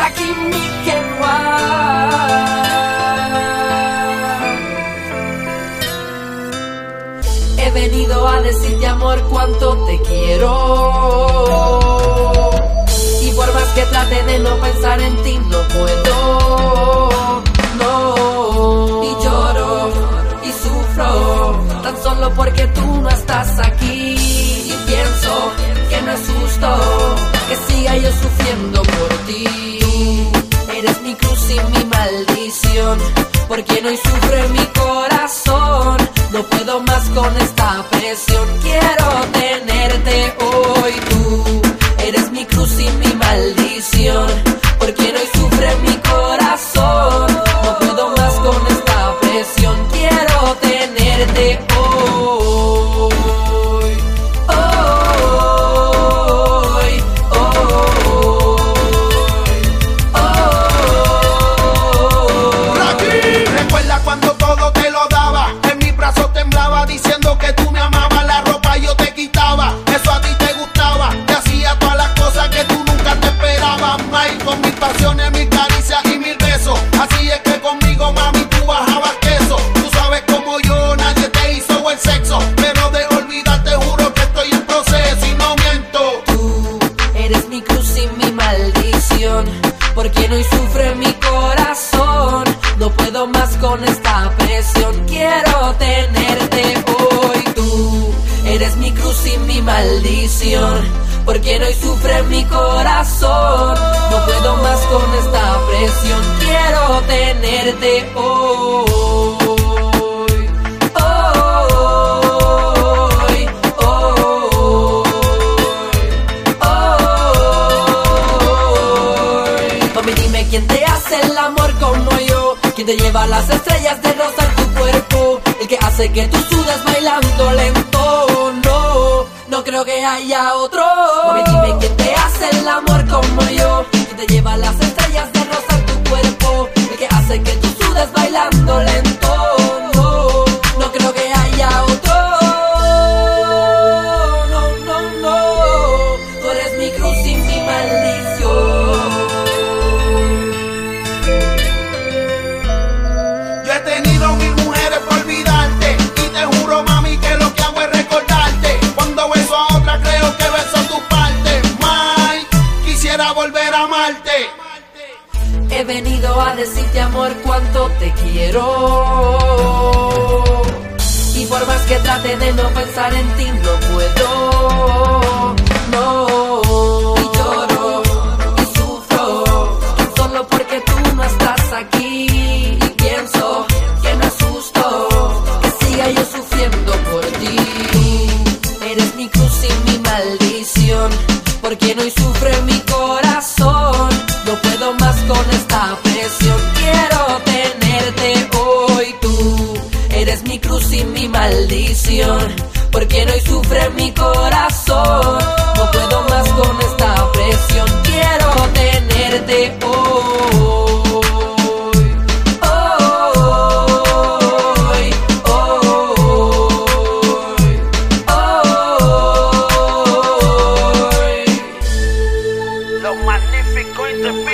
He venido a decirte, amor, cuánto te quiero. Y por más que trate de no pensar en ti, no puedo. No. Y lloro y sufro, tan solo porque tú no estás aquí. Y pienso que no es justo que siga yo sufriendo por ti. Eres mi cruz y mi maldición, porque hoy sufre mi corazón. No puedo más con esta presión. Quiero tenerte hoy. Tú eres mi cruz y mi maldición, porque hoy sufre mi corazón. No puedo más con esta presión. Quiero tenerte hoy. Diciendo que tú me amabas, la ropa yo te quitaba, eso a ti te gustaba, te hacía todas las cosas que tú nunca te esperabas, May, con mis pasiones, mis caricias y mil besos. Así es que conmigo, mami, tú bajabas queso. Tú sabes como yo, nadie te hizo buen sexo, pero de olvidar te juro que estoy en proceso y no miento. Tú eres mi cruz y mi maldición, porque hoy sufre mi corazón. No puedo más con esta presión. Quiero tenerte hoy. Tú eres mi cruz y mi maldición, porque hoy sufre mi corazón. No puedo más con esta presión. Quiero tenerte hoy. Mami, dime quién te hace el amor como yo, quién te lleva las estrellas de rosa en tu cuerpo, el que hace que tú sudes bailando lento. No, no creo que haya otro. Mami, dime quién te hace el amor como yo, quién te lleva las estrellas de rosa en tu cuerpo, el que hace que tú sudes bailando lento. No, no creo que haya otro. No, no, no. Tú eres mi cruz y mi maldición. Yo he tenido mil mujeres por olvidarte, y te juro, mami, que lo que hago es recordarte. Cuando beso a otra creo que beso tu parte. May, quisiera volver a amarte. He venido a decirte, amor, cuánto te quiero. Y por más que trate de no pensar en ti, no puedo. No. Y lloro y sufro, solo porque tú no estás aquí. Y pienso que no es justo que siga yo sufriendo por ti. Eres mi cruz y mi maldición, porque hoy sufre mi corazón. No puedo más con esta presión. Quiero tenerte hoy. Tú eres mi cruz y mi maldición, porque hoy sufre mi corazón. No puedo más con esta presión. Quiero tenerte hoy. Lo magnífico in the